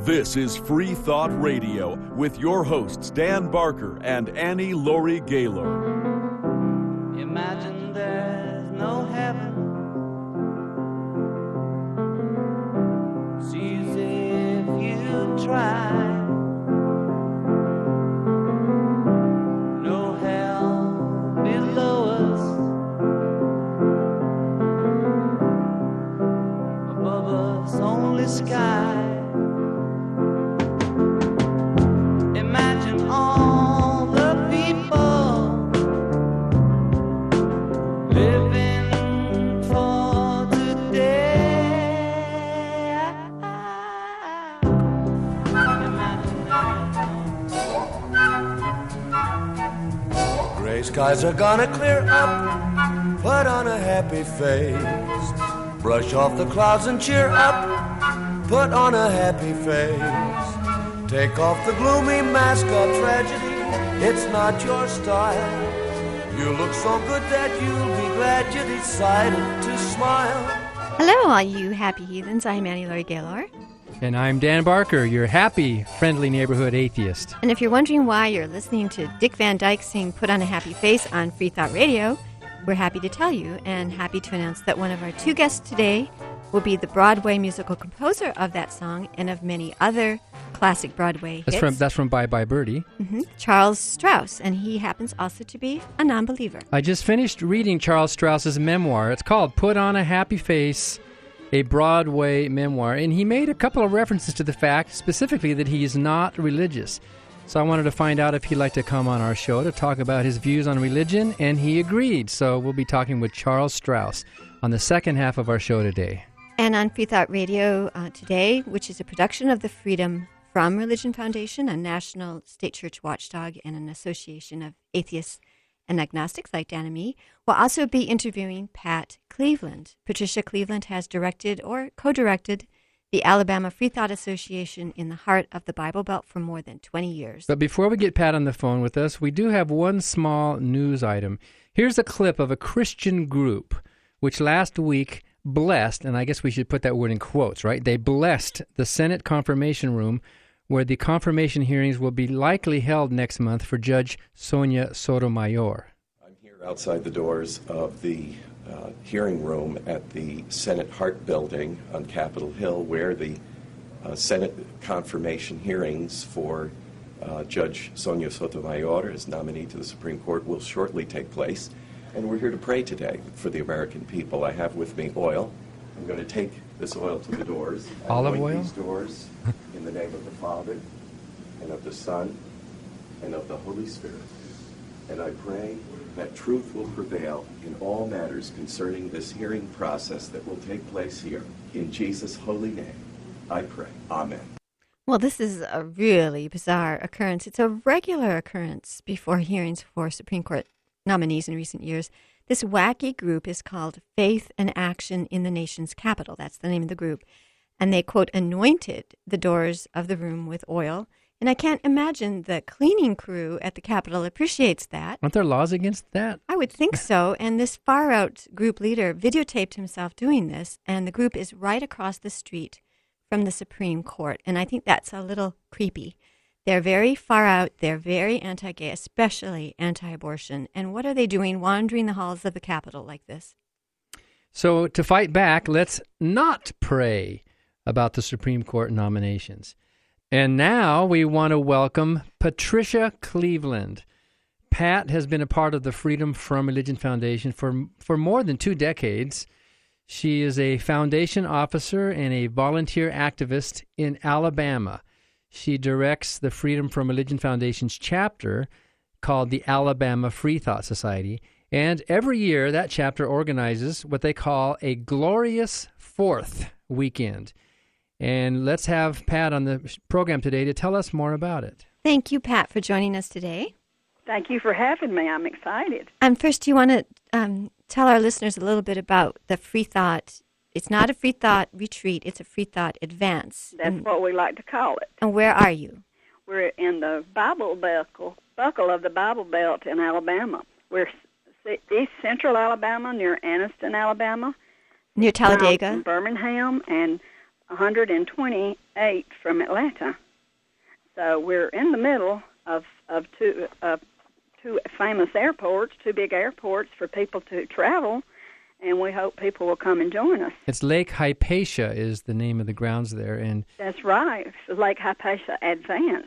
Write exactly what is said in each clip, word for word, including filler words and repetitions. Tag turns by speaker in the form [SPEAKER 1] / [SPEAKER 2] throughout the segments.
[SPEAKER 1] This is Free Thought Radio with your hosts Dan Barker and Annie Laurie Gaylor.
[SPEAKER 2] Imagine there's no heaven. See as if you try. No hell below us. Above us only sky. Imagine all the people living for today. Imagine
[SPEAKER 3] Gray skies are gonna clear up. Put on a happy face. Brush off the clouds and cheer up. Put on a happy face. Take off the gloomy mask of tragedy. It's not your style. You look so good that you'll be glad you decided to smile.
[SPEAKER 4] Hello, all you happy heathens. I'm Annie Laurie Gaylor.
[SPEAKER 5] And I'm Dan Barker, your happy, friendly neighborhood atheist.
[SPEAKER 4] And if you're wondering why you're listening to Dick Van Dyke sing Put on a Happy Face on Free Thought Radio, we're happy to tell you and happy to announce that one of our two guests today will be the Broadway musical composer of that song and of many other classic Broadway
[SPEAKER 5] That's
[SPEAKER 4] hits.
[SPEAKER 5] from that's from Bye Bye Birdie.
[SPEAKER 4] Mm-hmm. Charles Strauss, and he happens also to be a non-believer.
[SPEAKER 5] I just finished reading Charles Strauss's memoir. It's called Put on a Happy Face, a Broadway memoir. And he made a couple of references to the fact, specifically, that he is not religious. So I wanted to find out if he'd like to come on our show to talk about his views on religion, and he agreed. So we'll be talking with Charles Strauss on the second half of our show today.
[SPEAKER 4] And on Free Thought Radio uh, today, which is a production of the Freedom from Religion Foundation, a national state church watchdog and an association of atheists and agnostics like Dan and me, we'll also be interviewing Pat Cleveland. Patricia Cleveland has directed or co-directed the Alabama Free Thought Association in the heart of the Bible Belt for more than twenty years.
[SPEAKER 5] But before we get Pat on the phone with us, we do have one small news item. Here's a clip of a Christian group which last week blessed, and I guess we should put that word in quotes, right? They blessed the Senate confirmation room where the confirmation hearings will be likely held next month for Judge Sonia Sotomayor.
[SPEAKER 6] I'm here outside the doors of the uh, hearing room at the Senate Hart Building on Capitol Hill, where the uh, Senate confirmation hearings for uh, Judge Sonia Sotomayor as nominee to the Supreme Court will shortly take place. And we're here to pray today for the American people. I have with me oil. I'm going to take this oil to the doors.
[SPEAKER 5] Olive
[SPEAKER 6] anoint
[SPEAKER 5] oil?
[SPEAKER 6] These doors in the name of the Father, and of the Son, and of the Holy Spirit. And I pray that truth will prevail in all matters concerning this hearing process that will take place here. In Jesus' holy name, I pray. Amen.
[SPEAKER 4] Well, this is a really bizarre occurrence. It's a regular occurrence before hearings for Supreme Court nominees in recent years. This wacky group is called Faith and Action in the Nation's Capital. That's the name of the group. And they, quote, anointed the doors of the room with oil. And I can't imagine the cleaning crew at the Capitol appreciates that.
[SPEAKER 5] Aren't there laws against that?
[SPEAKER 4] I would think so. And this far-out group leader videotaped himself doing this, and the group is right across the street from the Supreme Court. And I think that's a little creepy. They're very far out. They're very anti-gay, especially anti-abortion. And what are they doing wandering the halls of the Capitol like this?
[SPEAKER 5] So to fight back, let's not pray about the Supreme Court nominations. And now we want to welcome Patricia Cleveland. Pat has been a part of the Freedom from Religion Foundation for, for more than two decades. She is a foundation officer and a volunteer activist in Alabama. She directs the Freedom from Religion Foundation's chapter called the Alabama Free Thought Society. And every year that chapter organizes what they call a Glorious Fourth weekend. And let's have Pat on the program today to tell us more about it.
[SPEAKER 4] Thank you, Pat, for joining us today.
[SPEAKER 7] Thank you for having me. I'm excited.
[SPEAKER 4] Um, first, do you want to um, tell our listeners a little bit about the Free Thought? It's not a Free Thought retreat. It's a Free Thought advance.
[SPEAKER 7] That's
[SPEAKER 4] and,
[SPEAKER 7] what we like to call it.
[SPEAKER 4] And where are you?
[SPEAKER 7] We're in the Bible buckle, buckle of the Bible Belt in Alabama. We're east central Alabama, near Anniston, Alabama.
[SPEAKER 4] Near Talladega?
[SPEAKER 7] Um, Birmingham, and one hundred twenty-eight from Atlanta. So we're in the middle of, of two, uh, two famous airports, two big airports for people to travel, and we hope people will come and join us.
[SPEAKER 5] It's Lake Hypatia is the name of the grounds there, and
[SPEAKER 7] That's right, it's Lake Hypatia Advance.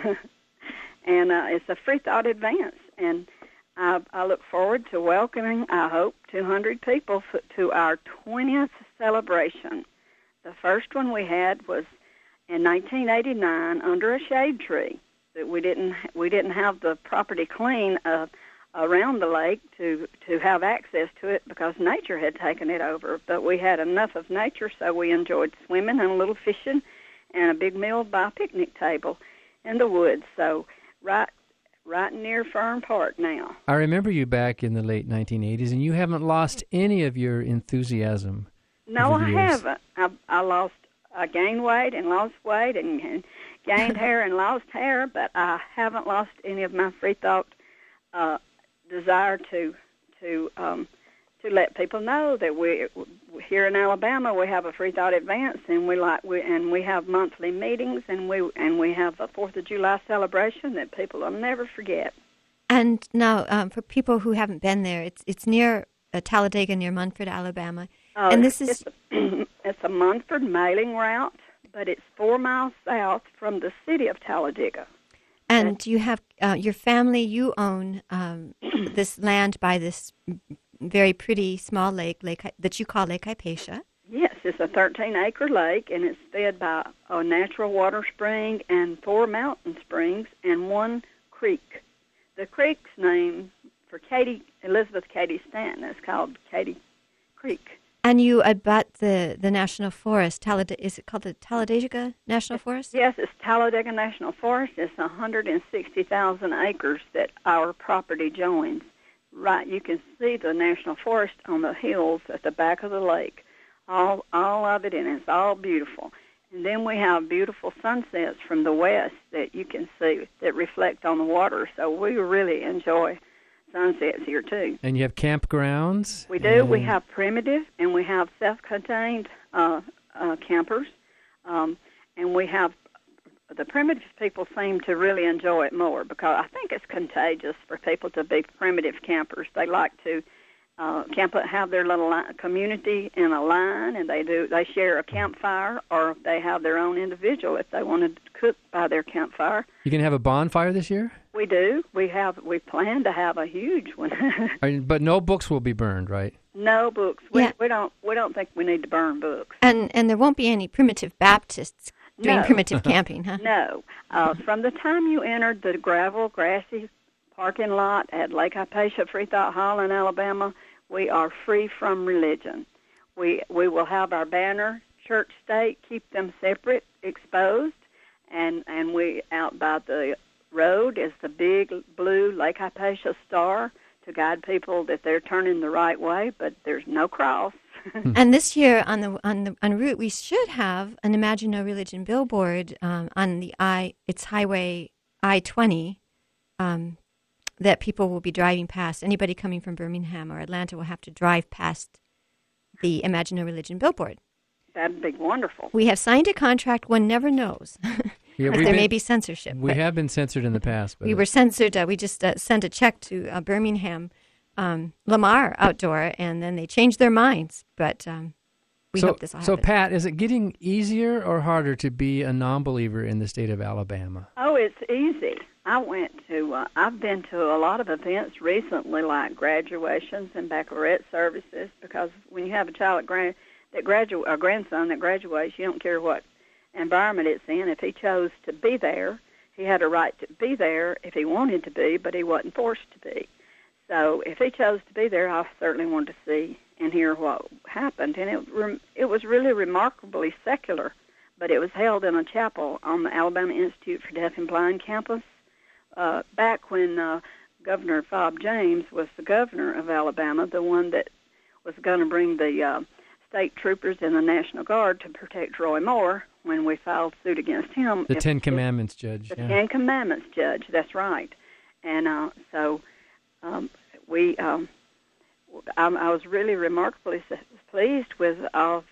[SPEAKER 7] And uh, it's a free thought advance. And I, I look forward to welcoming, I hope, two hundred people f- to our twentieth celebration. The first one we had was in nineteen eighty-nine under a shade tree. That we didn't we didn't have the property clean uh, around the lake to, to have access to it because nature had taken it over. But we had enough of nature, so we enjoyed swimming and a little fishing and a big meal by a picnic table in the woods. So right right near Fern Park now.
[SPEAKER 5] I remember you back in the late nineteen eighties, and you haven't lost any of your enthusiasm.
[SPEAKER 7] No,
[SPEAKER 5] over
[SPEAKER 7] I
[SPEAKER 5] the years.
[SPEAKER 7] haven't. I, I lost, I gained weight and lost weight and, and gained hair and lost hair, but I haven't lost any of my free thought uh, desire to to um, to let people know that we here in Alabama we have a free thought advance, and we like we and we have monthly meetings, and we and we have a Fourth of July celebration that people will never forget.
[SPEAKER 4] And now, um, for people who haven't been there, it's it's near uh, Talladega, near Munford, Alabama.
[SPEAKER 7] Uh,
[SPEAKER 4] and this is
[SPEAKER 7] it's a, it's a Munford mailing route, but it's four miles south from the city of Talladega.
[SPEAKER 4] and you have uh, your family. You own um, this land by this very pretty small lake, lake that you call Lake Hypatia.
[SPEAKER 7] Yes, it's a thirteen-acre lake, and it's fed by a natural water spring and four mountain springs and one creek. The creek's name for Katie Elizabeth Katie Stanton is called Katie Creek.
[SPEAKER 4] And you abut the, the national forest. Tallad- is it called the Talladega National Forest?
[SPEAKER 7] Yes, it's Talladega National Forest. It's one hundred sixty thousand acres that our property joins. Right, you can see the national forest on the hills at the back of the lake. All all of it, and it's all beautiful. And then we have beautiful sunsets from the west that you can see that reflect on the water. So we really enjoy sunsets here, too.
[SPEAKER 5] And you have campgrounds?
[SPEAKER 7] We do.
[SPEAKER 5] And...
[SPEAKER 7] We have primitive, and we have self-contained uh, uh, campers. Um, and we have the primitive people seem to really enjoy it more because I think it's contagious for people to be primitive campers. They like to uh, camp, have their little line, community in a line, and they do. They share a campfire, or they have their own individual if they wanted to cook by their campfire.
[SPEAKER 5] You can have a bonfire this year?
[SPEAKER 7] We do. We have. We plan to have a huge one.
[SPEAKER 5] But no books will be burned, right?
[SPEAKER 7] No books. We,
[SPEAKER 4] Yeah.
[SPEAKER 7] we don't. We don't think we need to burn books.
[SPEAKER 4] And and there won't be any primitive Baptists doing
[SPEAKER 7] No.
[SPEAKER 4] primitive camping, huh?
[SPEAKER 7] No. Uh, from the time you entered the gravel, grassy parking lot at Lake Hypatia Free Thought Hall in Alabama, we are free from religion. We we will have our banner, church, state, keep them separate, exposed, and and we out by the road is the big blue Lake Hypatia star to guide people that they're turning the right way, but there's no cross.
[SPEAKER 4] And this year on the on the en route, we should have an Imagine No Religion billboard um, on the I. It's Highway I twenty um, that people will be driving past. Anybody coming from Birmingham or Atlanta will have to drive past the Imagine No Religion billboard.
[SPEAKER 7] That'd be wonderful.
[SPEAKER 4] We have signed a contract. One never knows.
[SPEAKER 5] Yeah,
[SPEAKER 4] there
[SPEAKER 5] we've
[SPEAKER 4] may
[SPEAKER 5] been-
[SPEAKER 4] be censorship.
[SPEAKER 5] We
[SPEAKER 4] but
[SPEAKER 5] have been censored in the past. But
[SPEAKER 4] we were censored. Uh, we just uh, sent a check to uh, Birmingham um, Lamar Outdoor, and then they changed their minds. But um, we
[SPEAKER 5] so,
[SPEAKER 4] hope this will
[SPEAKER 5] So,
[SPEAKER 4] happen.
[SPEAKER 5] Pat, is it getting easier or harder to be a non-believer in the state of Alabama?
[SPEAKER 7] Oh, it's easy. I went to, uh, I've been to a lot of events recently, like graduations and baccalaureate services, because when you have a child that, gra- that gradu- a grandson that graduates, you don't care what environment it's in. If he chose to be there, he had a right to be there if he wanted to be, but he wasn't forced to be. So if he chose to be there, I certainly wanted to see and hear what happened. And it rem- it was really remarkably secular, but it was held in a chapel on the Alabama Institute for Deaf and Blind campus uh, back when uh, Governor Bob James was the governor of Alabama, the one that was going to bring the uh, state troopers and the National Guard to protect Roy Moore when we filed suit against him.
[SPEAKER 5] The
[SPEAKER 7] If-
[SPEAKER 5] Ten
[SPEAKER 7] if-
[SPEAKER 5] Commandments judge.
[SPEAKER 7] the
[SPEAKER 5] yeah.
[SPEAKER 7] Ten Commandments judge, that's right. And uh, so um, we, um, I, I was really remarkably s- pleased with all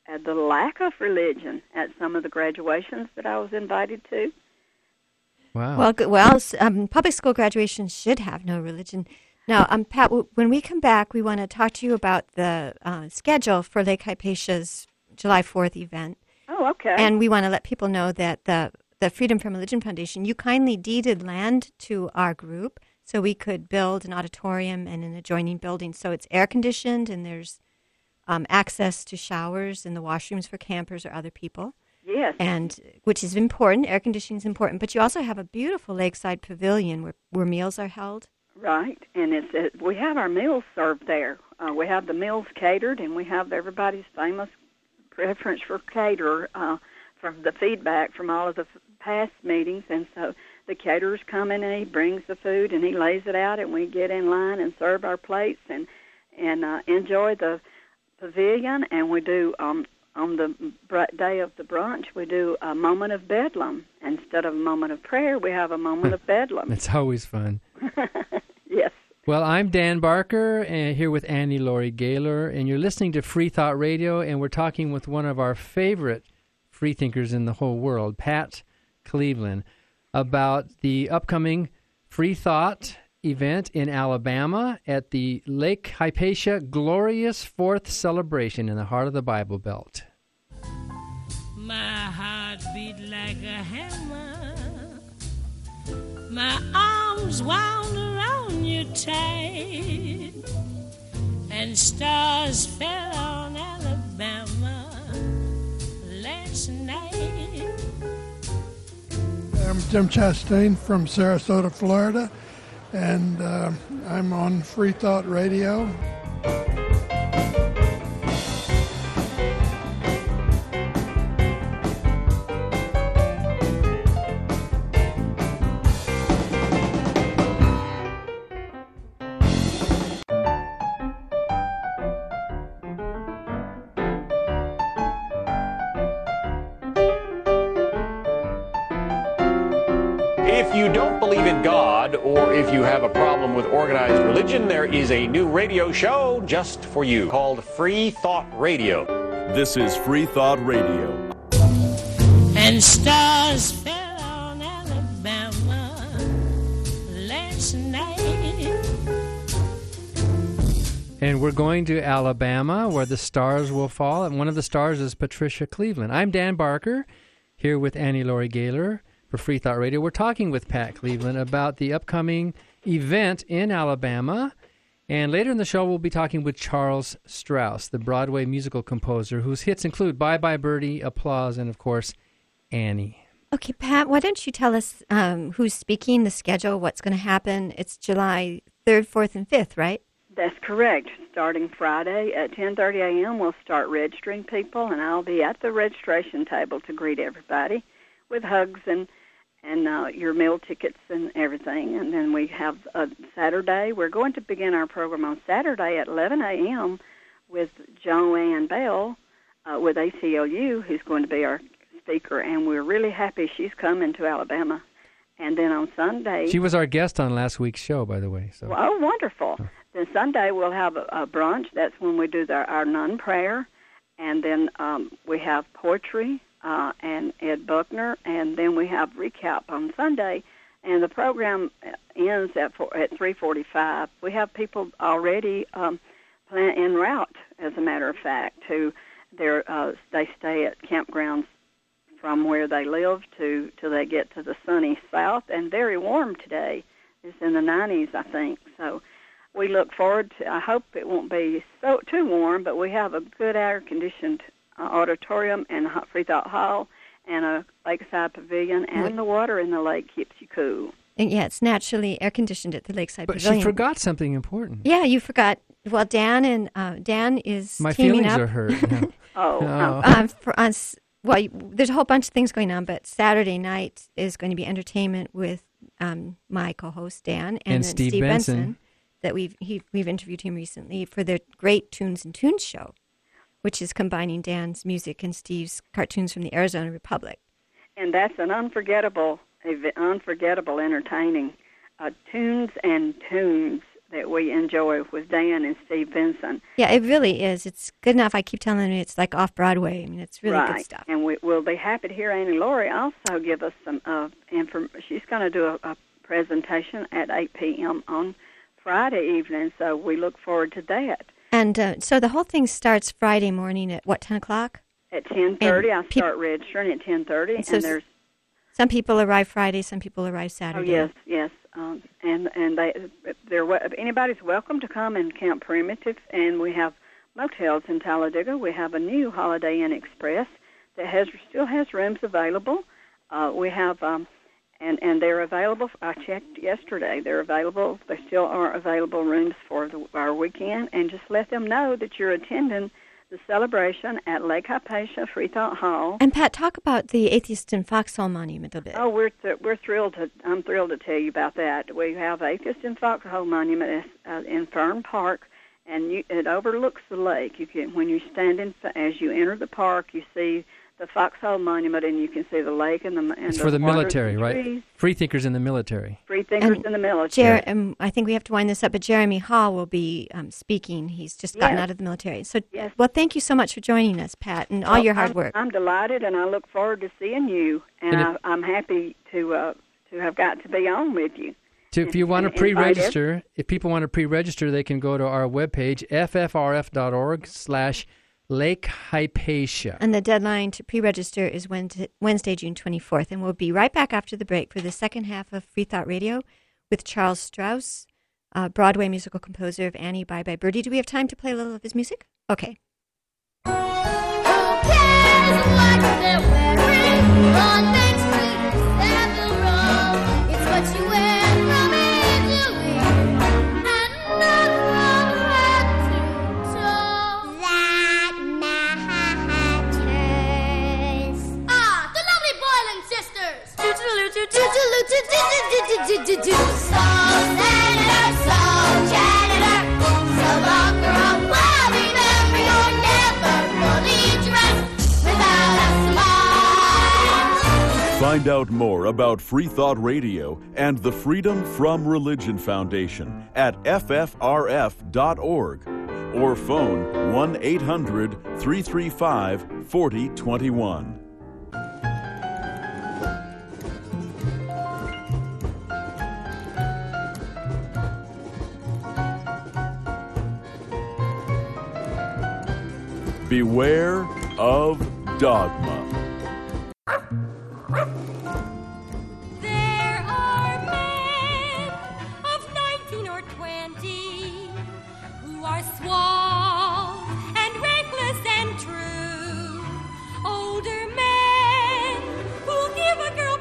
[SPEAKER 7] at the lack of religion at some of the graduations that I was invited to.
[SPEAKER 5] Wow.
[SPEAKER 4] Well, good. Well, s- um, public school graduations should have no religion. Now, um, Pat, w- when we come back, we want to talk to you about the uh, schedule for Lake Hypatia's July fourth event.
[SPEAKER 7] Oh, okay.
[SPEAKER 4] And we want to let people know that the, the Freedom from Religion Foundation, you kindly deeded land to our group so we could build an auditorium and an adjoining building. So it's air-conditioned, and there's um, access to showers and the washrooms for campers or other people.
[SPEAKER 7] Yes.
[SPEAKER 4] And which is important. Air conditioning is important, but you also have a beautiful lakeside pavilion where, where meals are held.
[SPEAKER 7] Right, and it's it, we have our meals served there. Uh, we have the meals catered, and we have everybody's famous preference for caterer uh, from the feedback from all of the f- past meetings. And so the caterers come in and he brings the food and he lays it out, and we get in line and serve our plates and and uh, enjoy the pavilion. And we do. Um, On the br- day of the brunch, we do a moment of bedlam. Instead of a moment of prayer, we have a moment of bedlam.
[SPEAKER 5] It's always fun.
[SPEAKER 7] Yes.
[SPEAKER 5] Well, I'm Dan Barker, and here with Annie Laurie Gaylor, and you're listening to Free Thought Radio, and we're talking with one of our favorite freethinkers in the whole world, Pat Cleveland, about the upcoming Free Thought event in Alabama at the Lake Hypatia Glorious Fourth Celebration in the heart of the Bible Belt.
[SPEAKER 8] My heart beat like a hammer, my arms wound around you tight, and stars fell on Alabama last night.
[SPEAKER 9] I'm Jim Chastain from Sarasota, Florida, and uh, I'm on Free Thought Radio.
[SPEAKER 10] If you don't believe in God, or if you have a problem with organized religion, there is a new radio show just for you called Free Thought Radio.
[SPEAKER 1] This is Free Thought Radio.
[SPEAKER 8] And stars fell on Alabama last night.
[SPEAKER 5] And we're going to Alabama, where the stars will fall, and one of the stars is Patricia Cleveland. I'm Dan Barker, here with Annie Laurie Gaylor for Free Thought Radio. We're talking with Pat Cleveland about the upcoming event in Alabama. And later in the show, we'll be talking with Charles Strauss, the Broadway musical composer, whose hits include Bye Bye Birdie, Applause, and, of course, Annie.
[SPEAKER 4] Okay, Pat, why don't you tell us um, who's speaking, the schedule, what's going to happen? It's July third, fourth, and fifth, right?
[SPEAKER 7] That's correct. Starting Friday at ten thirty a.m., we'll start registering people, and I'll be at the registration table to greet everybody with hugs and and uh, your meal tickets and everything. And then we have a Saturday. We're going to begin our program on Saturday at eleven a.m. with Joanne Bell uh, with A C L U, who's going to be our speaker, and we're really happy she's coming to Alabama. And then on Sunday...
[SPEAKER 5] She was our guest on last week's show, by the way. So.
[SPEAKER 7] Oh, wonderful. Oh. Then Sunday we'll have a, a brunch. That's when we do the, our nun prayer. And then um, we have poetry uh, and Ed Buckner. And then we have recap on Sunday. And the program ends at four, at three forty-five. We have people already um, plan, en route, as a matter of fact, to their, uh, they stay at campgrounds from where they live to till they get to the sunny south, and very warm today. It's in the nineties, I think. So we look forward to, I hope it won't be so too warm, but we have a good air-conditioned uh, auditorium and a Free Thought Hall and a lakeside pavilion, and what? The water in the lake keeps you cool.
[SPEAKER 4] And yeah, it's naturally air-conditioned at the lakeside
[SPEAKER 5] but
[SPEAKER 4] pavilion.
[SPEAKER 5] But she forgot something important.
[SPEAKER 4] Yeah, you forgot. Well, Dan and uh, Dan is
[SPEAKER 5] My
[SPEAKER 4] teaming
[SPEAKER 5] feelings
[SPEAKER 4] up.
[SPEAKER 5] are hurt. Yeah.
[SPEAKER 7] oh,
[SPEAKER 5] oh.
[SPEAKER 4] Um, for us. Well, there's a whole bunch of things going on, but Saturday night is going to be entertainment with um, my co-host Dan and,
[SPEAKER 5] and Steve,
[SPEAKER 4] Steve Benson.
[SPEAKER 5] Benson.
[SPEAKER 4] That we've he, we've interviewed him recently for their Great Tunes and Tunes show, which is combining Dan's music and Steve's cartoons from the Arizona Republic.
[SPEAKER 7] And that's an unforgettable, unforgettable, entertaining uh, tunes and tunes that we enjoy with Dan and Steve Benson.
[SPEAKER 4] Yeah, it really is. It's good enough. I keep telling you it's like off-Broadway. I mean, it's really
[SPEAKER 7] right.
[SPEAKER 4] good stuff.
[SPEAKER 7] And we, we'll be happy to hear Annie Laurie also give us some uh, information. She's going to do a, a presentation at eight p.m. on Friday evening, so we look forward to that.
[SPEAKER 4] And uh, so the whole thing starts Friday morning at, what, ten o'clock?
[SPEAKER 7] At ten thirty. I
[SPEAKER 4] peop-
[SPEAKER 7] start registering at ten thirty, and,
[SPEAKER 4] so
[SPEAKER 7] and there's...
[SPEAKER 4] Some people arrive Friday, some people arrive Saturday.
[SPEAKER 7] Oh, yes, yes. Um, and and they, they're, anybody's welcome to come and Camp Primitive, and we have motels in Talladega. We have a new Holiday Inn Express that has still has rooms available. Uh, we have, um, and, and they're available. I checked yesterday. They're available. There still are available rooms for the, our weekend, and just let them know that you're attending the celebration at Lake Hypatia Freethought Hall.
[SPEAKER 4] And Pat, talk about the Atheist in Foxhole Monument a bit.
[SPEAKER 7] Oh, we're th- we're thrilled to. I'm thrilled to tell you about that. We have Atheist in Foxhole Monument uh, in Fern Park, and you, it overlooks the lake. You can, when you stand in, as you enter the park, you see the Foxhole Monument, and you can see the lake and the. And
[SPEAKER 5] it's
[SPEAKER 7] the
[SPEAKER 5] for the military,
[SPEAKER 7] the
[SPEAKER 5] right? Free thinkers in the military.
[SPEAKER 7] Free thinkers
[SPEAKER 4] and
[SPEAKER 7] in the military.
[SPEAKER 4] Jer- um, I think we have to wind this up, but Jeremy Hall will be um, speaking. He's just gotten
[SPEAKER 7] Yes.
[SPEAKER 4] out of the military. So,
[SPEAKER 7] Yes.
[SPEAKER 4] well, thank you so much for joining us, Pat, and all
[SPEAKER 7] Well,
[SPEAKER 4] your hard
[SPEAKER 7] I'm,
[SPEAKER 4] work.
[SPEAKER 7] I'm delighted, and I look forward to seeing you. And,
[SPEAKER 5] And
[SPEAKER 7] I, I'm happy to uh, to have got to be on with you.
[SPEAKER 5] To, if you want to
[SPEAKER 7] and invite
[SPEAKER 5] pre-register, if people want to pre-register, they can go to our webpage, f f r f dot org slash Lake Hypatia.
[SPEAKER 4] And the deadline to pre-register is Wednesday, Wednesday, June twenty-fourth. And we'll be right back after the break for the second half of Free Thought Radio with Charles Strauss, uh, Broadway musical composer of Annie Bye Bye Birdie. Do we have time to play a little of his music? Okay.
[SPEAKER 1] Find out more about Free Thought Radio and the Freedom From Religion Foundation at f f r f dot org or phone one eight hundred, three three five, four zero two one. Beware of dogma.
[SPEAKER 8] There are men of nineteen or twenty who are suave and reckless and true. Older men who'll give a girl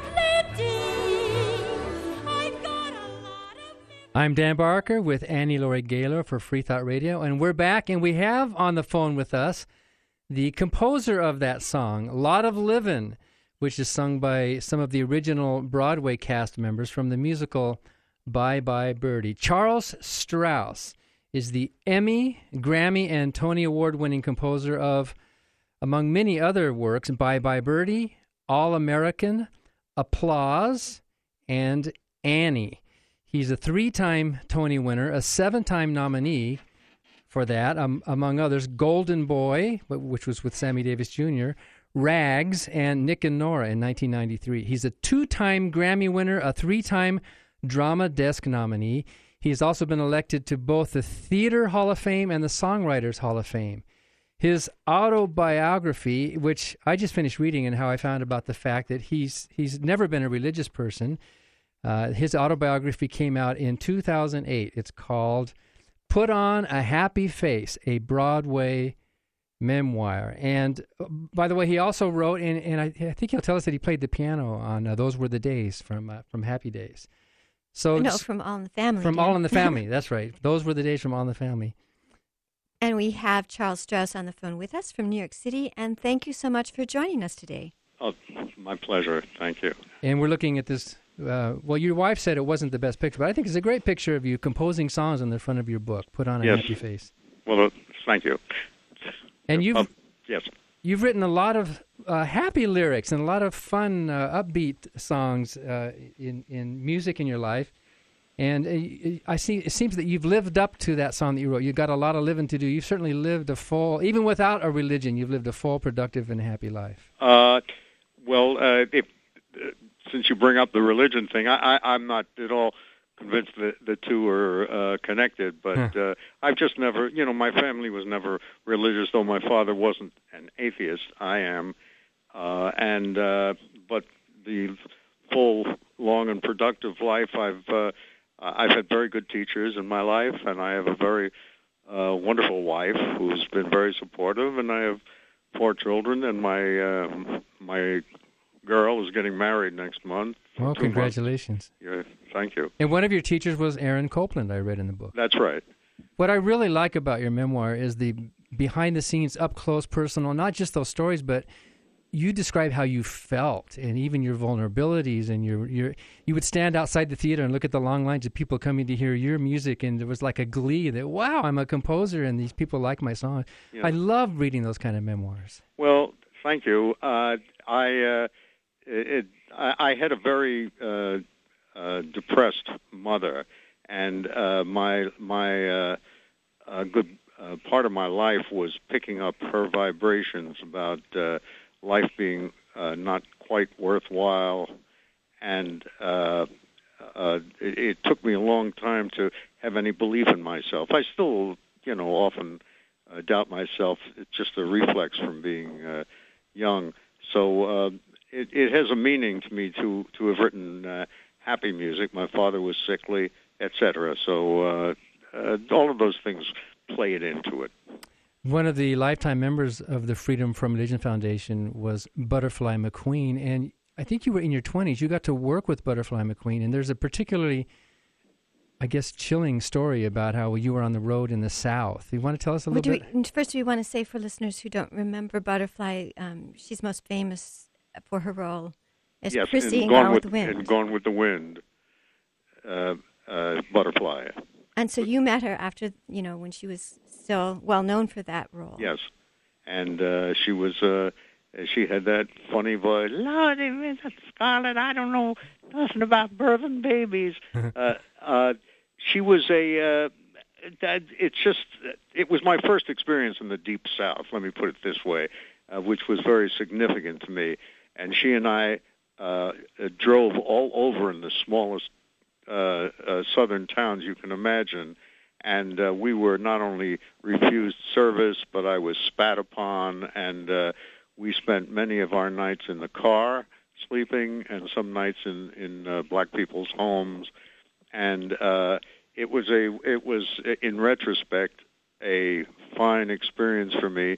[SPEAKER 8] plenty. I've got a lot of men.
[SPEAKER 5] I'm Dan Barker with Annie Laurie Gaylor for Free Thought Radio, and we're back, and we have on the phone with us the composer of that song, Lot of Livin', which is sung by some of the original Broadway cast members from the musical Bye Bye Birdie. Charles Strauss is the Emmy, Grammy, and Tony Award-winning composer of, among many other works, Bye Bye Birdie, All American, Applause, and Annie. He's a three-time Tony winner, a seven-time nominee for that, um, among others, Golden Boy, which was with Sammy Davis Junior, Rags, and Nick and Nora in nineteen ninety-three. He's a two-time Grammy winner, a three-time Drama Desk nominee. He has also been elected to both the Theater Hall of Fame and the Songwriters Hall of Fame. His autobiography, which I just finished reading, and how I found about the fact that he's he's never been a religious person, uh, his autobiography came out in two thousand eight. It's called Put on a Happy Face, a Broadway memoir. And uh, by the way, he also wrote, and, and I, I think he'll tell us that he played the piano on uh, Those Were the Days from uh, from Happy Days. So
[SPEAKER 4] No, from All in the Family.
[SPEAKER 5] From
[SPEAKER 4] Dan.
[SPEAKER 5] All in the Family, that's right. Those Were the Days from All in the Family.
[SPEAKER 4] And we have Charles Strauss on the phone with us from New York City, and thank you so much for joining us today.
[SPEAKER 11] Oh, my pleasure. Thank you.
[SPEAKER 5] And we're looking at this. Uh, well, your wife said it wasn't the best picture, but I think it's a great picture of you composing songs on the front of your book. Put on a
[SPEAKER 11] Yes.
[SPEAKER 5] happy face.
[SPEAKER 11] Well, uh, thank you.
[SPEAKER 5] And you've
[SPEAKER 11] Uh, yes.
[SPEAKER 5] you've written a lot of uh, happy lyrics and a lot of fun, uh, upbeat songs uh, in in music in your life. And uh, I see. It seems that you've lived up to that song that you wrote. You've got a lot of living to do. You've certainly lived a full, even without a religion, you've lived a full, productive, and happy life.
[SPEAKER 11] Uh, well, uh, if, uh, since you bring up the religion thing, I, I, I'm not at all convinced that the two are uh, connected. But
[SPEAKER 5] Huh.
[SPEAKER 11] uh, I've just never, you know, my family was never religious, though my father wasn't an atheist. I am, uh, and uh, but the full, long, and productive life I've. Uh, I've had very good teachers in my life, and I have a very uh, wonderful wife who's been very supportive, and I have four children, and my uh, my girl is getting married next month.
[SPEAKER 5] Well,
[SPEAKER 11] Two
[SPEAKER 5] congratulations.
[SPEAKER 11] months. Yeah, thank you.
[SPEAKER 5] And one of your teachers was Aaron Copland, I read in the book.
[SPEAKER 11] That's right.
[SPEAKER 5] What I really like about your memoir is the behind-the-scenes, up-close, personal, not just those stories, but you describe how you felt and even your vulnerabilities, and your, your you would stand outside the theater and look at the long lines of people coming to hear your music, and there was like a glee that, wow, I'm a composer and these people like my song.
[SPEAKER 11] Yeah.
[SPEAKER 5] I love reading those kind of memoirs.
[SPEAKER 11] Well, thank you. Uh, I, uh, it, I I had a very uh, uh, depressed mother, and uh, my my uh, uh, good uh, part of my life was picking up her vibrations about uh, life being uh, not quite worthwhile, and uh, uh, it, it took me a long time to have any belief in myself. I still, you know, often uh, doubt myself. It's just a reflex from being uh, young. So uh, it, it has a meaning to me to to have written uh, happy music. My father was sickly, et cetera. So uh, uh, all of those things played into it.
[SPEAKER 5] One of the lifetime members of the Freedom from Religion Foundation was Butterfly McQueen, and I think you were in your twenties. You got to work with Butterfly McQueen, and there's a particularly, I guess, chilling story about how you were on the road in the South. You want to tell us a
[SPEAKER 4] Would
[SPEAKER 5] little
[SPEAKER 4] we,
[SPEAKER 5] bit?
[SPEAKER 4] First, we want to say for listeners who don't remember Butterfly, um, she's most famous for her role as
[SPEAKER 11] Yes,
[SPEAKER 4] Prissy
[SPEAKER 11] in
[SPEAKER 4] in
[SPEAKER 11] Gone
[SPEAKER 4] Gone with the
[SPEAKER 11] with,
[SPEAKER 4] Wind.
[SPEAKER 11] in Gone with the Wind, uh, uh, Butterfly.
[SPEAKER 4] And so you met her after, you know, when she was still well known for that role.
[SPEAKER 11] Yes, and uh, she was. Uh, she had that funny voice. Lordy, Missus Scarlett, I don't know nothing about birthing babies. uh, uh, she was a. Uh, that, it's just. It was my first experience in the Deep South. Let me put it this way, uh, which was very significant to me. And she and I uh, drove all over in the smallest uh, uh, southern towns you can imagine. And uh, we were not only refused service, but I was spat upon, and uh, we spent many of our nights in the car sleeping, and some nights in in uh, black people's homes. And uh, it was a it was in retrospect a fine experience for me,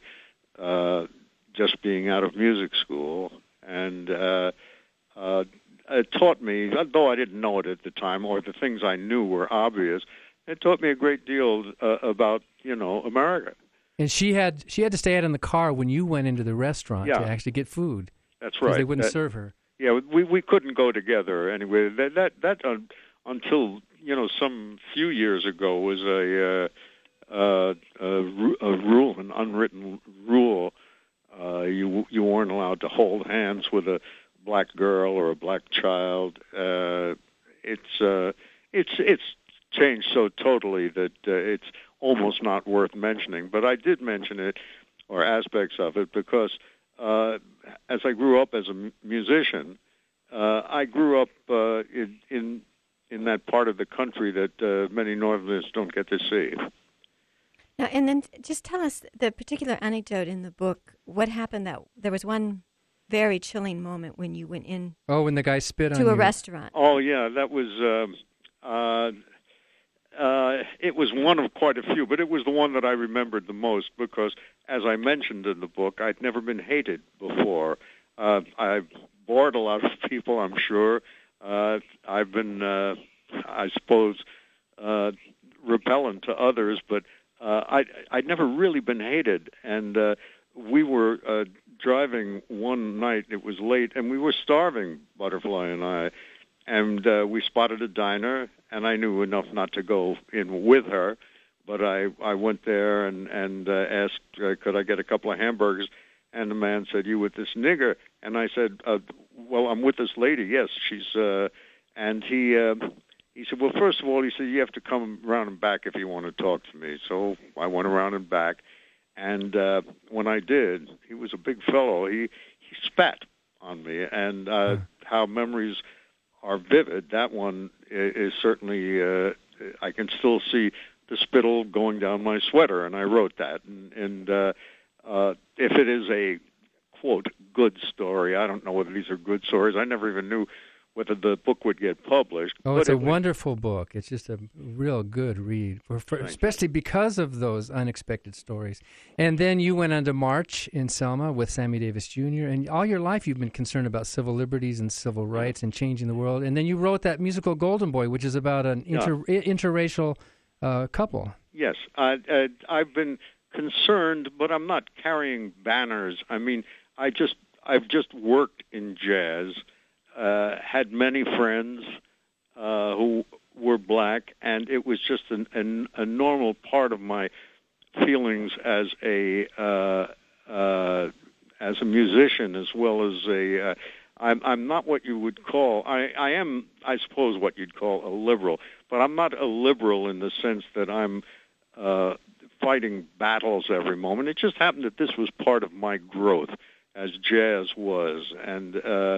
[SPEAKER 11] uh, just being out of music school, and uh, uh, it taught me, though I didn't know it at the time, or the things I knew were obvious. It taught me a great deal uh, about, you know, America.
[SPEAKER 5] And she had she had to stay out in the car when you went into the restaurant
[SPEAKER 11] Yeah.
[SPEAKER 5] to actually get food.
[SPEAKER 11] That's
[SPEAKER 5] Because
[SPEAKER 11] right.
[SPEAKER 5] they wouldn't
[SPEAKER 11] That-
[SPEAKER 5] serve her.
[SPEAKER 11] Yeah, we we couldn't go together anyway. That that that uh, until you know some few years ago was a uh, uh, a, ru- a rule, an unwritten rule. Uh, you you weren't allowed to hold hands with a black girl or a black child. Uh, it's uh, it's it's changed so totally that uh, it's almost not worth mentioning. But I did mention it, or aspects of it, because uh, as I grew up as a m- musician, uh, I grew up uh, in, in in that part of the country that uh, many Northerners don't get to see.
[SPEAKER 4] Now, and then just tell us the particular anecdote in the book. What happened? That there was one very chilling moment when you went in
[SPEAKER 5] Oh, when the guy spit on
[SPEAKER 4] to
[SPEAKER 5] you.
[SPEAKER 4] a restaurant.
[SPEAKER 11] Oh yeah, that was. Um, uh, uh, it was one of quite a few, but it was the one that I remembered the most because, as I mentioned in the book, I'd never been hated before. Uh, I've bored a lot of people, I'm sure. Uh, I've been, uh, I suppose, uh, repellent to others, but uh, I, I'd never really been hated. And uh, we were uh, driving one night, it was late, and we were starving, Butterfly and I. And uh, we spotted a diner, and I knew enough not to go in with her, but I, I went there and, and uh, asked, uh, could I get a couple of hamburgers? And the man said, you with this nigger? And I said, uh, well, I'm with this lady, yes. She's, uh, and he uh, he said, well, first of all, he said, you have to come around and back if you want to talk to me. So I went around and back. And uh, when I did, he was a big fellow. He, he spat on me. And uh, how memories are vivid, that one is, is certainly, uh, I can still see the spittle going down my sweater. And I wrote that. And, and uh, uh, if it is a, quote, good story, I don't know whether these are good stories. I never even knew whether the book would get published.
[SPEAKER 5] Oh, it's
[SPEAKER 11] a
[SPEAKER 5] it wonderful book. It's just a real good read, for, for, especially because of those unexpected stories. And then you went on to march in Selma with Sammy Davis Junior, and all your life you've been concerned about civil liberties and civil rights and changing the world. And then you wrote that musical Golden Boy, which is about an inter, yeah. interracial uh, couple.
[SPEAKER 11] Yes. Uh, uh, I've been concerned, but I'm not carrying banners. I mean, I just I've just worked in jazz. Uh, had many friends uh, who were black, and it was just an, an, a normal part of my feelings as a uh, uh, as a musician, as well as a. Uh, I'm, I'm not what you would call. I, I am, I suppose, what you'd call a liberal, but I'm not a liberal in the sense that I'm uh, fighting battles every moment. It just happened that this was part of my growth, as jazz was, and. Uh,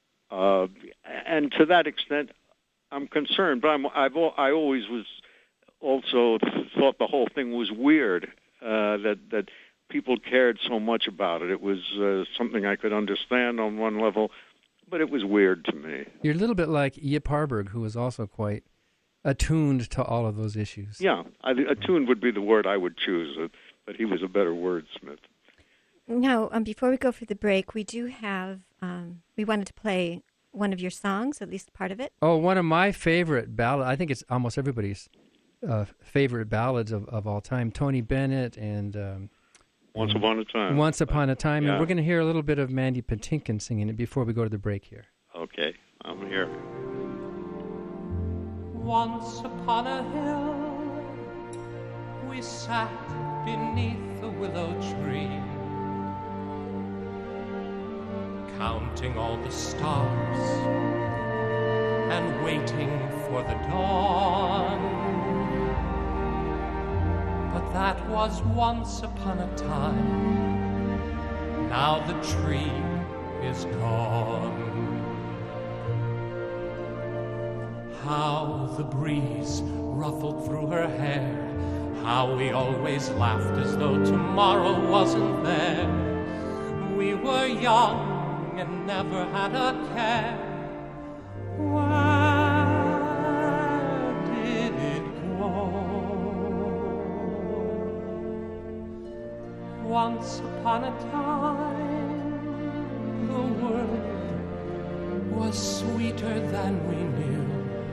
[SPEAKER 11] Uh, and to that extent, I'm concerned. But I'm, I've I always was also thought the whole thing was weird, uh, that that people cared so much about it. It was uh, something I could understand on one level, but it was weird to me.
[SPEAKER 5] You're a little bit like Yip Harburg, who was also quite attuned to all of those issues.
[SPEAKER 11] Yeah, I, attuned would be the word I would choose, but he was a better wordsmith.
[SPEAKER 4] Now, um, before we go for the break, we do have, um, we wanted to play one of your songs, at least part of it.
[SPEAKER 5] Oh, one of my favorite ballads. I think it's almost everybody's uh, favorite ballads of, of all time. Tony Bennett and... Um,
[SPEAKER 11] Once Upon a Time.
[SPEAKER 5] Once Upon a Time.
[SPEAKER 11] Yeah.
[SPEAKER 5] And we're going to hear a little bit of Mandy Patinkin singing it before we go to the break here.
[SPEAKER 11] Okay, I'm here.
[SPEAKER 12] Once upon a hill, we sat beneath the willow tree, counting all the stars and waiting for the dawn. But that was once upon a time. Now the tree is gone. How the breeze ruffled through her hair, how we always laughed as though tomorrow wasn't there. We were young and never had a care. Where did it go? Once upon a time, the world was sweeter than we knew.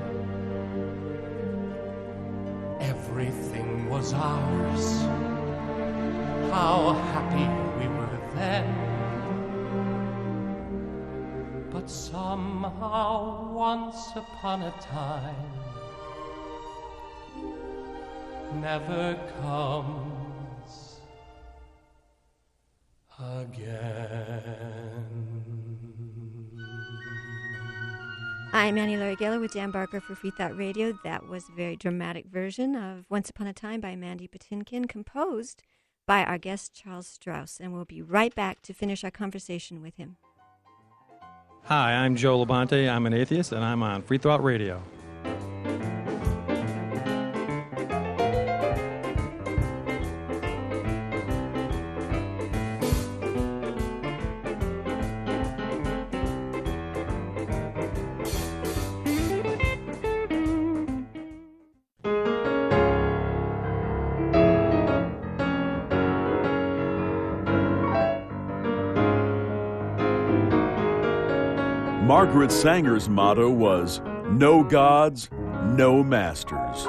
[SPEAKER 12] Everything was ours. How happy we were then. But somehow, once upon a time, never comes again.
[SPEAKER 4] I'm Annie Laurie Gaylor with Dan Barker for Free Thought Radio. That was a very dramatic version of Once Upon a Time by Mandy Patinkin, composed by our guest Charles Strauss. And we'll be right back to finish our conversation with him.
[SPEAKER 13] Hi, I'm Joe Labonte. I'm an atheist, and I'm on Free Thought Radio.
[SPEAKER 1] Margaret Sanger's motto was, "No gods, no masters."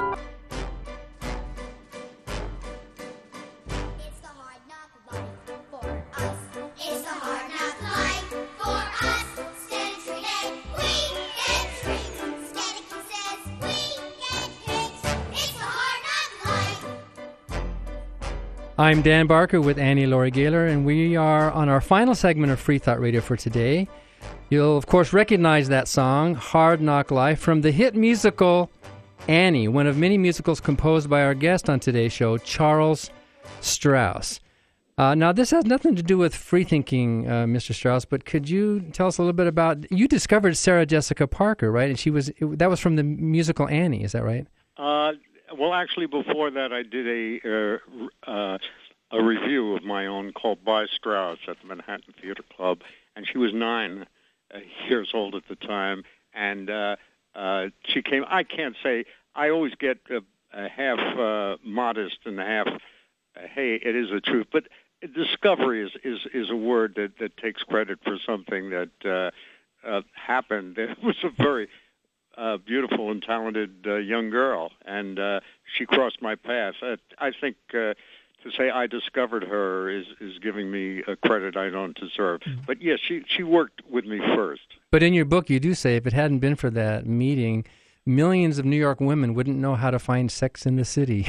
[SPEAKER 5] I'm Dan Barker with Annie Laurie Gaylor, and we are on our final segment of Free Thought Radio for today. You'll, of course, recognize that song, Hard Knock Life, from the hit musical Annie, one of many musicals composed by our guest on today's show, Charles Strouse. Uh, now, this has nothing to do with free thinking, uh, Mister Strouse, but could you tell us a little bit about, you discovered Sarah Jessica Parker, right? And she was, that was from the musical Annie, is that right?
[SPEAKER 11] Uh, well, actually, before that, I did a uh, uh, a review of my own called By Strauss at the Manhattan Theater Club, and she was nine uh, years old at the time, and uh, uh, she came, I can't say, I always get uh, a half uh, modest and half, uh, hey, it is the truth, but discovery is, is, is a word that, that takes credit for something that uh, uh, happened. It was a very uh, beautiful and talented uh, young girl, and uh, she crossed my path. I, I think uh, to say I discovered her is, is giving me a credit I don't deserve. But yes, she, she worked with me first.
[SPEAKER 5] But in your book, you do say if it hadn't been for that meeting, millions of New York women wouldn't know how to find Sex in the City.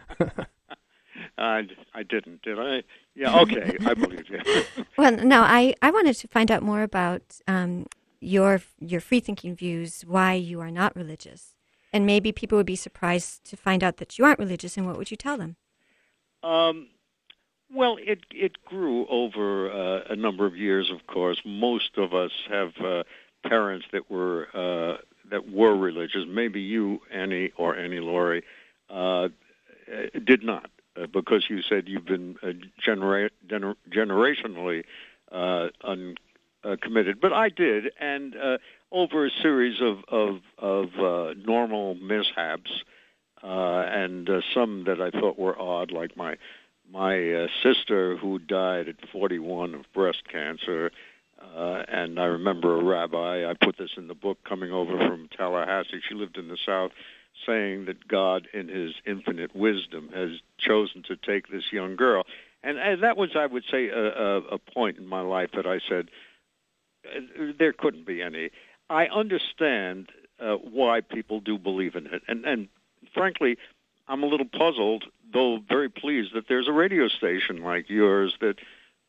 [SPEAKER 11] I, I didn't, did I? Yeah, okay, I believe you.
[SPEAKER 4] Well, no, I, I wanted to find out more about um, your your free-thinking views, why you are not religious. And maybe people would be surprised to find out that you aren't religious, and what would you tell them?
[SPEAKER 11] Um, well, it it grew over uh, a number of years, of course. Most of us have uh, parents that were uh, that were religious. Maybe you, Annie, or Annie Laurie, uh, did not. Uh, because you said you've been uh, genera- gener- generationally uh, uncommitted. Uh, but I did, and uh, over a series of, of, of uh, normal mishaps, uh, and uh, some that I thought were odd, like my my uh, sister who died at forty-one of breast cancer, uh, and I remember a rabbi, I put this in the book, coming over from Tallahassee. She lived in the South, saying that God, in his infinite wisdom, has chosen to take this young girl. And, and that was, I would say, a, a, a point in my life that I said, there couldn't be any. I understand uh, why people do believe in it. And, and frankly, I'm a little puzzled, though very pleased, that there's a radio station like yours that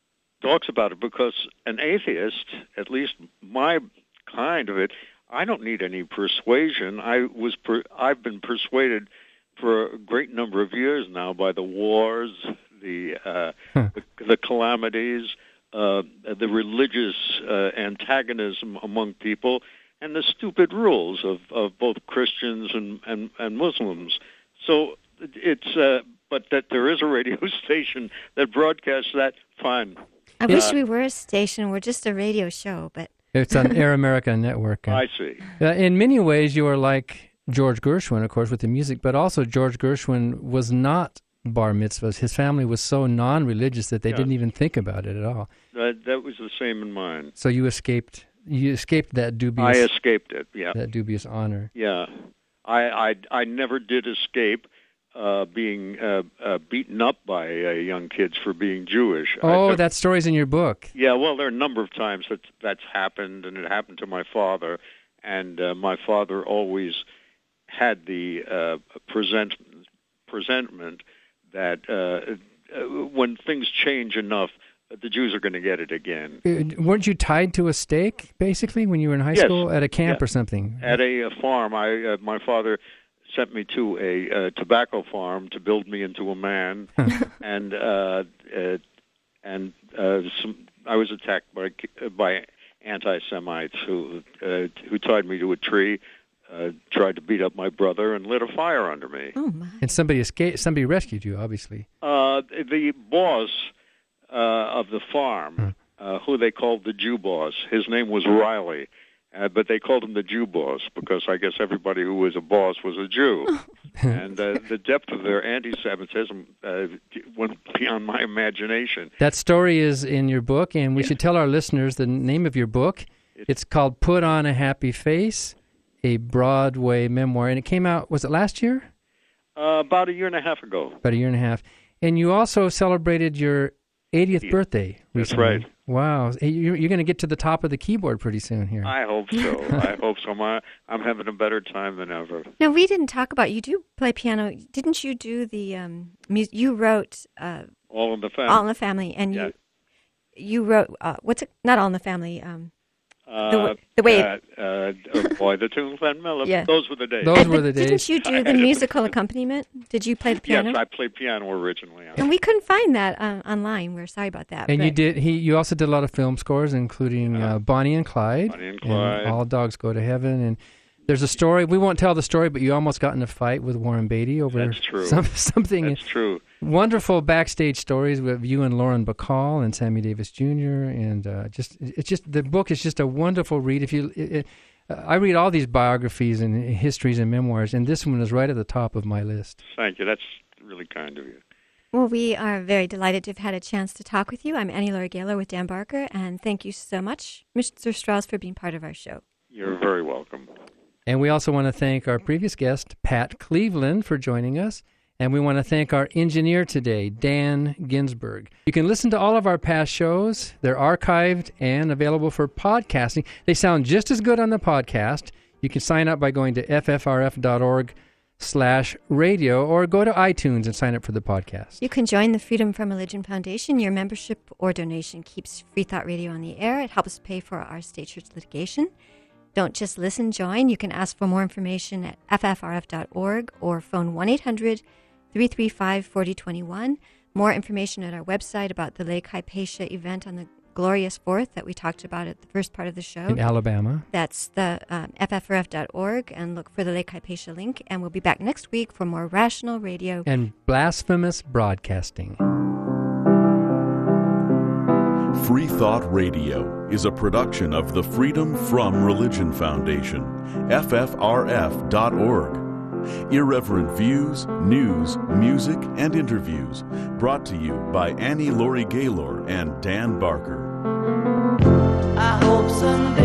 [SPEAKER 11] talks about it, because an atheist, at least my kind of it, I don't need any persuasion. I was per, I've been persuaded for a great number of years now by the wars, the uh, huh. the, the calamities, uh, the religious uh, antagonism among people, and the stupid rules of, of both Christians and, and, and Muslims. So it's uh, but that there is a radio station that broadcasts that, fine.
[SPEAKER 4] I uh, wish we were a station. We're just a radio show, but.
[SPEAKER 5] It's on Air America Network.
[SPEAKER 11] I see.
[SPEAKER 5] Uh, in many ways, you are like George Gershwin, of course, with the music, but also George Gershwin was not bar mitzvahs. His family was so non-religious that they yeah. didn't even think about it at all.
[SPEAKER 11] That, that was the same in mine.
[SPEAKER 5] So you escaped. You escaped that dubious.
[SPEAKER 11] I escaped it. Yeah.
[SPEAKER 5] That dubious honor.
[SPEAKER 11] Yeah, I I, I never did escape. Uh, being uh, uh, beaten up by uh, young kids for being Jewish.
[SPEAKER 5] Oh, that story's in your book.
[SPEAKER 11] Yeah, well, there are a number of times that that's happened, and it happened to my father. And uh, my father always had the uh, present presentiment that uh, when things change enough, the Jews are going to get it again.
[SPEAKER 5] Uh, weren't you tied to a stake, basically, when you were in high
[SPEAKER 11] yes.
[SPEAKER 5] school at a camp
[SPEAKER 11] yeah.
[SPEAKER 5] or something?
[SPEAKER 11] At a, a farm, I uh, my father sent me to a uh, tobacco farm to build me into a man, and uh, uh, and uh, some, I was attacked by by anti-Semites who uh, who tied me to a tree, uh, tried to beat up my brother, and lit a fire under me.
[SPEAKER 4] Oh my!
[SPEAKER 5] And somebody escaped. Somebody rescued you, obviously.
[SPEAKER 11] Uh, the boss uh, of the farm, huh. uh, who they called the Jew boss, his name was Riley. Uh, but they called him the Jew boss because I guess everybody who was a boss was a Jew. And uh, the depth of their anti-Semitism uh, went beyond my imagination.
[SPEAKER 5] That story is in your book, and we yeah. should tell our listeners the name of your book. It's, it's called Put on a Happy Face, a Broadway memoir. And it came out, was it last year?
[SPEAKER 11] Uh, about a year and a half ago.
[SPEAKER 5] About a year and a half. And you also celebrated your eightieth
[SPEAKER 11] yeah.
[SPEAKER 5] birthday recently.
[SPEAKER 11] That's right.
[SPEAKER 5] Wow. You're going to get to the top of the keyboard pretty soon here.
[SPEAKER 11] I hope so. I hope so. My, I'm having a better time than ever.
[SPEAKER 4] Now, we didn't talk about, you do play piano. Didn't you do the, um, music, you wrote... Uh,
[SPEAKER 11] All in the Family.
[SPEAKER 4] All in the Family. And
[SPEAKER 11] yeah.
[SPEAKER 4] you you wrote, uh, what's it, not All in the Family. Um,
[SPEAKER 11] Uh,
[SPEAKER 4] The, the way.
[SPEAKER 11] uh, uh, oh boy, the Tunes Van Miller.
[SPEAKER 4] Yeah.
[SPEAKER 11] Those were the days.
[SPEAKER 5] Those
[SPEAKER 4] And-
[SPEAKER 5] were
[SPEAKER 4] but
[SPEAKER 5] the days.
[SPEAKER 4] Didn't you do the musical accompaniment? Did you play the piano?
[SPEAKER 11] Yes, I played piano originally.
[SPEAKER 4] And we couldn't find that uh, online. We're sorry about that.
[SPEAKER 5] And
[SPEAKER 4] but
[SPEAKER 5] you did. He. You also did a lot of film scores, including uh, Bonnie and Clyde.
[SPEAKER 11] Bonnie and Clyde.
[SPEAKER 5] All Dogs Go to Heaven. And there's a story. We won't tell the story, but you almost got in a fight with Warren Beatty over
[SPEAKER 11] That's true.
[SPEAKER 5] Some, something.
[SPEAKER 11] That's true.
[SPEAKER 5] Wonderful backstage stories with you and Lauren Bacall and Sammy Davis Junior And uh, just it's just the book is just a wonderful read. If you, it, it, I read all these biographies and histories and memoirs, and this one is right at the top of my list.
[SPEAKER 11] Thank you. That's really kind of you.
[SPEAKER 4] Well, we are very delighted to have had a chance to talk with you. I'm Annie Laura Gaylor with Dan Barker, and thank you so much, Mister Strauss, for being part of our show.
[SPEAKER 11] You're very welcome.
[SPEAKER 5] And we also want to thank our previous guest, Pat Cleveland, for joining us. And we want to thank our engineer today, Dan Ginsberg. You can listen to all of our past shows. They're archived and available for podcasting. They sound just as good on the podcast. You can sign up by going to ffrf.org slash radio or go to iTunes and sign up for the podcast.
[SPEAKER 4] You can join the Freedom from Religion Foundation. Your membership or donation keeps Free Thought Radio on the air. It helps pay for our state church litigation. Don't just listen, join. You can ask for more information at f f r f dot org or phone one eight hundred three three five four zero two one. More information at our website about the Lake Hypatia event on the Glorious Fourth that we talked about at the first part of the show.
[SPEAKER 5] In Alabama.
[SPEAKER 4] That's the um, f f r f dot org, and look for the Lake Hypatia link. And we'll be back next week for more Rational Radio.
[SPEAKER 5] And Blasphemous Broadcasting.
[SPEAKER 1] Free Thought Radio is a production of the Freedom from Religion Foundation, f f r f dot org. Irreverent views, news, music, and interviews brought to you by Annie Laurie Gaylor and Dan Barker.
[SPEAKER 2] I hope someday